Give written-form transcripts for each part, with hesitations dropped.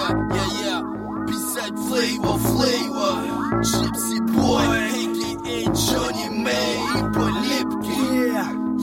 Писать Flavor, Gypsy Boy, a.k.a. Johnny May и Полипки.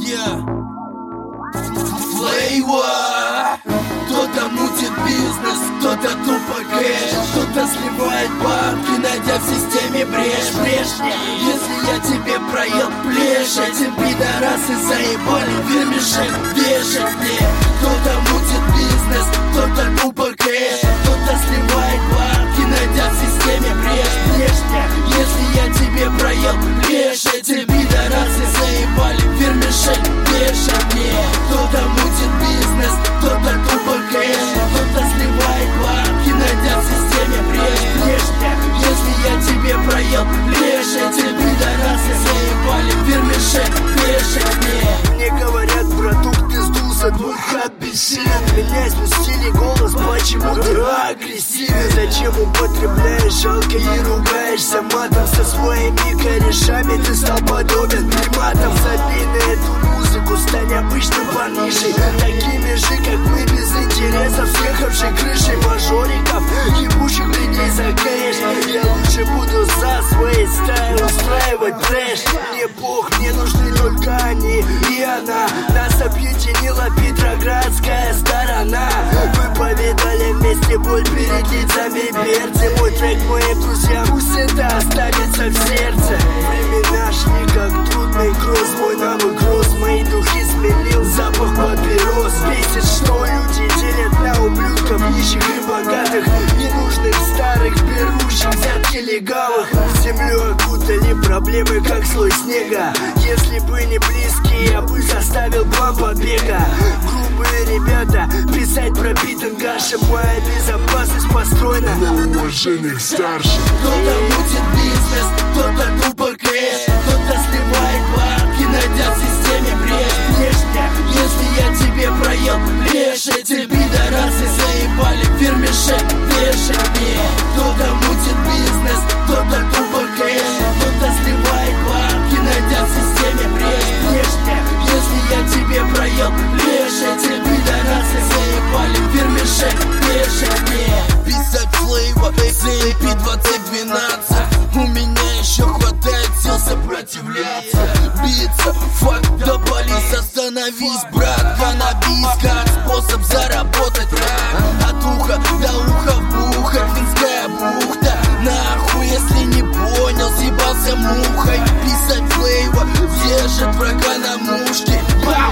Flavor. Кто-то мутит бизнес, кто-то тупо кэш, кто-то сливает бабки, найдя в системе брешь. Если я тебе проел плешь, эти пидорасы заебали вермишель вешать мне. Кто-то мутит бизнес, кто-то тупо кэш, кто-то сливает бабки, найдя в системе брешь. Если я тебе проел плешь, эти пидорасы заебали вермишель вешать мне. Кто-то мутит бизнес, кто-то тупо кэш, кто-то сливает бабки, найдя в системе брешь. Если я тебе проел плешь, эти пидорасы заебали вермишель вешать мне. Мне говорят, братух, ты сдулся, дух обессилен. Меня спустили голос, почему ты агрессивен? Зачем употребляешь жалко и ругаешься матом? Со своими корешами ты стал подобен приматам. Забей на эту музыку, стань обычным парнишей, такими же, как мы, без интересов, съехавшей крышей мажориков, ебучих людей за кэш. Я лучше буду за своей стаей устраивать трэш. Мне бог, мне нужны только они и она. Нас объединила Петроградская сторона. Мы повидали вместе боль перед лицами берцы. Мой трек моим друзьям, пусть это останется в сердце. Времена шли как трудный кросс, мой навык рос, мои духи сменил запах папирос. Бесит, что люди делят на ублюдков, нищих и богатых, ненужных старых, берущих взятки легавых. Землю окутали проблемы, как слой снега. Если бы не близкие, я бы заставил план побега. Грубые ребята, писать про Питенгаши. Моя безопасность построена на уважении старших. Кто-то мутит бизнес, кто-то тупо кэш, кто-то сливает бабки, найдя в системе брешь. Если я тебе проел плешь, эти пидорасы заебали вермишель вешать мне. Кто-то мутит бизнес, кто-то тупо кэш, кто-то сливает бабки, найдя в системе брешь. Если я тебе проел плешь, эти пидорасы заебали вермишель вешать мне. Писать Flavor, CLP 2012. У меня еще хватает сил сопротивляться, биться, факт, да полис, остановись, брат. Каннабис как способ заработать рак. От уха до уха вбухать, Финская бухта. Нахуй, если не понял, съебался мухой. Писать Flavor, держит врага на мушке.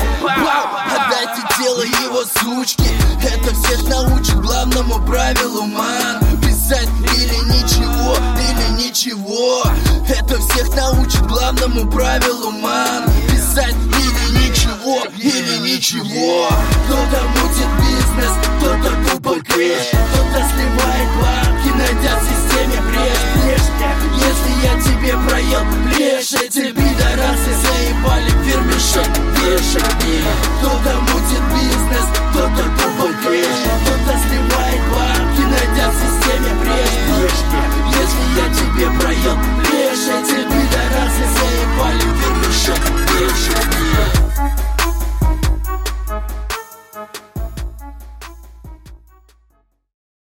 Отдайте тело его сучки. Это всех научит главному правилу, ман. Писать или ничего, или ничего. Это всех научит главному правилу, ман. Писать или ничего, или ничего. Кто-то мутит бизнес, кто-то тупо кэш, кто-то сливает бабки, найдя в системе брешь. Если я тебе проел